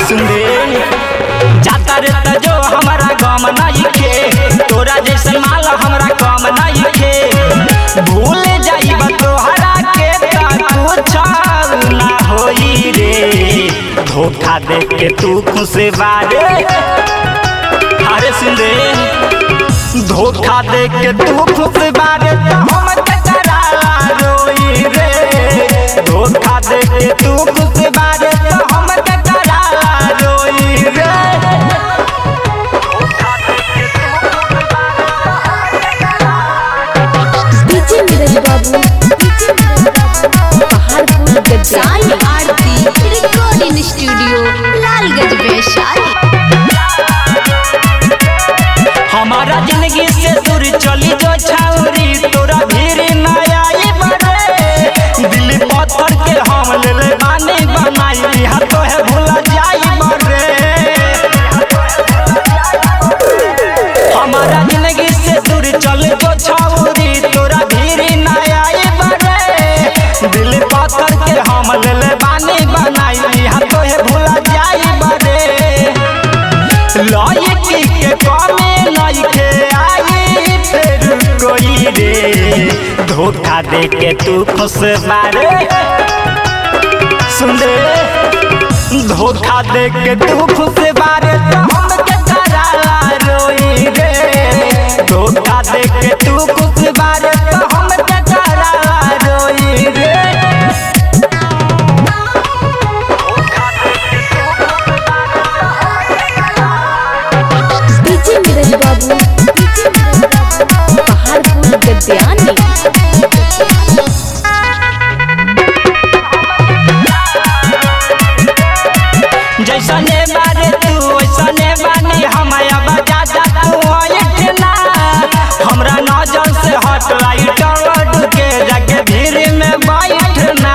सुने जाता रे त जो हमारा गम नहीं के, तोरा जैसन माल हमरा कम नहीं के। भूल जाइब तोहरा के कुछ ना होई रे, धोखा दे के तू खुश बारे। अरे सुने धोखा दे के तू खुश बारे तो हम कराला रोई रे। धोखा दे के तू खुश बारे तो हम कराला रोई रे। डीजे नीरज बाबू पहाड़पुर गजाई आरती रिकॉर्डिंग स्टूडियो लालगंज वैशाली। हमारा जिंदगी से दूर चली जो छाउरी, तोरा भीड़ न आई बड़े। दिल पत्थर के हम ले ले बानी बनाई, हाँ तो है भूला जाई बड़े। हमारा जिंदगी से दूर चली जो छाउरी, तोरा भीड़ न आई बड़े। दिल पत्थर के हम ले ले बानी बनाई, हाँ तो है भूला जाई बड़े। लॉयल्टी के कमी नहीं के आई फिर कोई रे, धोखा दे के तू खुश बारे। सुन रे धोखा दे के तू खुश बारे तो हम कराला रोई रे। धोखा दे के तू खुश बारे तो हम कराला रोई रे। डीजे नीरज बाबू पहाड़पुर गजाई। जैसने बारे तू वैसने बानी हम, अब जा तू इतना हमरा नजर से हट लाइट के जाके भीड़ में बैठना।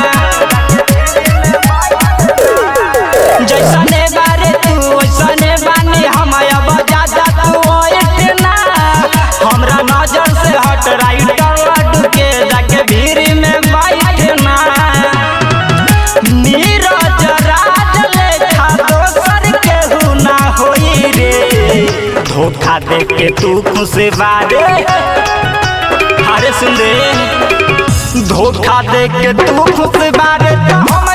जैसने बारे तू वैसने बानी हम, अब जा तू इतना हमरा नजर से हट लाइट के जाके भीड़ में बैठना। नीरज राज लेखा दोसर केहू ना होई रे, धोखा दे के तू खुश बारे। अरे सुन रे धोखा दे के तू खुश बारे तो हम